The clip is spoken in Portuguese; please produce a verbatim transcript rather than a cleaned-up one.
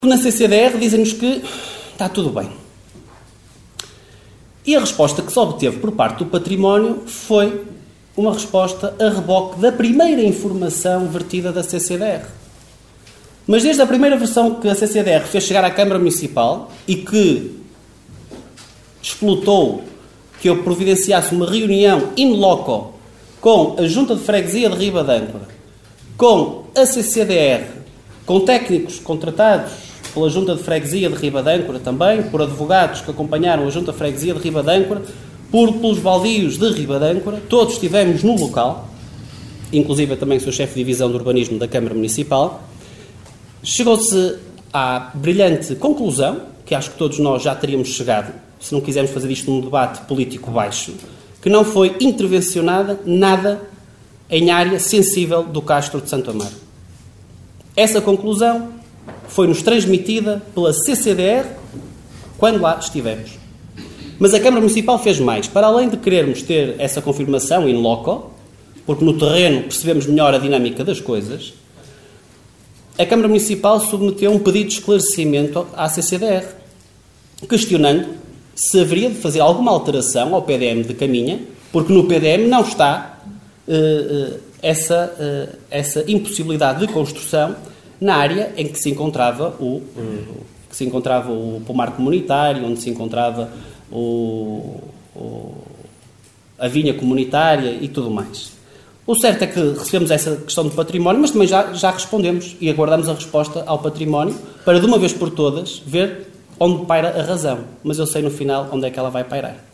Na C C D R dizem-nos que está tudo bem. E a resposta que se obteve por parte do património foi uma resposta a reboque da primeira informação vertida da C C D R. Mas desde a primeira versão que a C C D R fez chegar à Câmara Municipal e que explotou que eu providenciasse uma reunião in loco com a Junta de Freguesia de Riba d'Âncora, com a C C D R, com técnicos contratados pela Junta de Freguesia de Riba d'Âncora também, por advogados que acompanharam a Junta de Freguesia de Riba d'Âncora, por, pelos baldios de Riba d'Âncora, todos estivemos no local, inclusive também sou chefe de divisão de urbanismo da Câmara Municipal. Chegou-se à brilhante conclusão, que acho que todos nós já teríamos chegado, se não quisermos fazer isto num debate político baixo, que não foi intervencionada nada em área sensível do Castro de Santo Amaro. Essa conclusão foi-nos transmitida pela C C D R quando lá estivemos. Mas a Câmara Municipal fez mais. Para além de querermos ter essa confirmação in loco, porque no terreno percebemos melhor a dinâmica das coisas, a Câmara Municipal submeteu um pedido de esclarecimento à C C D R, questionando se haveria de fazer alguma alteração ao P D M de Caminha, porque no P D M não está uh, uh, essa, uh, essa impossibilidade de construção na área em que se encontrava o, uh, que se encontrava o pomar comunitário, onde se encontrava o, o, a vinha comunitária e tudo mais. O certo é que recebemos essa questão do património, mas também já, já respondemos e aguardamos a resposta ao património para, de uma vez por todas, ver onde paira a razão. Mas eu sei no final onde é que ela vai pairar.